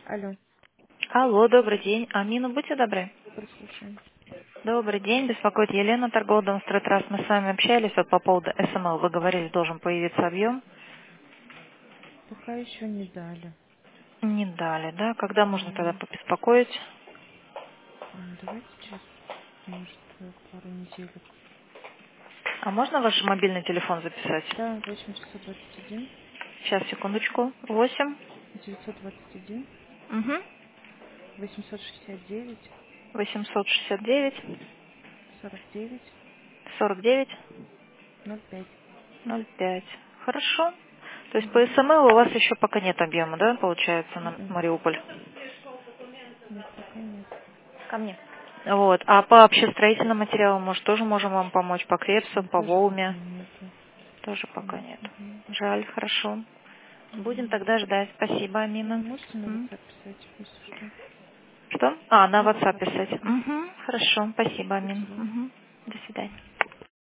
Алло, Алло, добрый день. Амина, будьте добры. прослушаем. Добрый день, беспокоит Елена, торговый дом «Стройтраст». Мы с вами общались вот по поводу СМЛ. Вы говорили, должен появиться объем. Пока еще не дали. Не дали, да? Когда можно тогда Нет. побеспокоить? Давайте через, может, пару неделек. А можно ваш мобильный телефон записать? Да, 821 Сейчас, секундочку. 8. 921 Угу. 869 869 49 49 05. 05. Хорошо. То есть по Угу. СМЛ у вас еще пока нет объема, да, получается, на Мгм. Мариуполь? Нет, пока нет. Ко мне. Вот. А по общестроительным материалам, может, тоже можем вам помочь? По Крепсу, Нет, по тоже пока Волме? нету. Тоже пока нет. Мгм. Жаль, хорошо. Будем Мгм. тогда ждать. Спасибо, Ну, Амина. можете на М. WhatsApp писать, если что. Что? А, на На WhatsApp WhatsApp. писать. Мгм. Угу. Хорошо. Спасибо, Амин. Спасибо. Угу. До свидания.